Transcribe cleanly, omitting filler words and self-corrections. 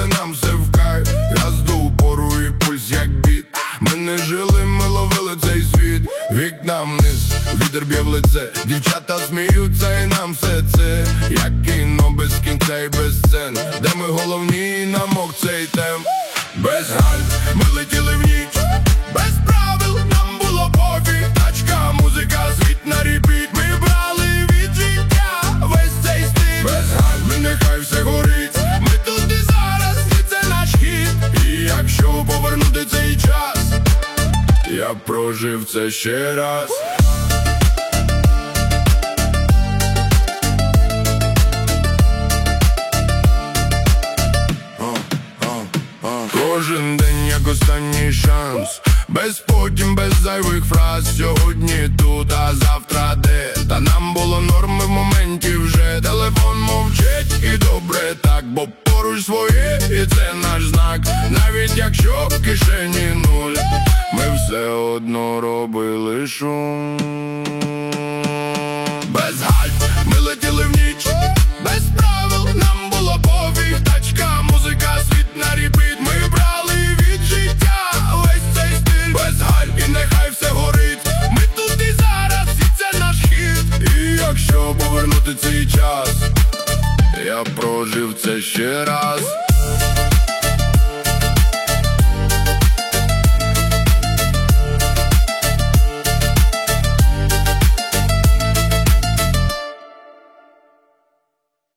нам все в кайф. Я здув пору і пульс як біт. Ми не жили, ми ловили цей світ. Вікна вниз, вітер б'є в лице. Дівчата сміються і нам все це як кіно без кінця і без сцен, де ми головні і намок цей темп. Без галь ми летіли в ніч, без правил нам було пофіг. Тачка, музика, світ на репіт. Ми брали від життя весь цей стиль. Без галь, ми нехай все горить. Ми тут і зараз, і це наш хід. І якщо повернути цей час, я прожив це ще раз. Кожен день як останній шанс, без потім, без зайвих фраз. Сьогодні тут, а завтра де? Та нам було норми в моменті вже. Телефон мовчить і добре так, бо поруч своє і це наш знак. Навіть якщо в кишені нуль, ми все одно робили шум. Без гальм ми летіли в ніч, без правил нам було пофіг. Тачка, музика, світ на репіт. Ми брали від життя весь цей стиль. Без гальм і нехай все горить. Ми тут і зараз, і це наш хід. І якщо повернути цей час, я прожив це ще раз.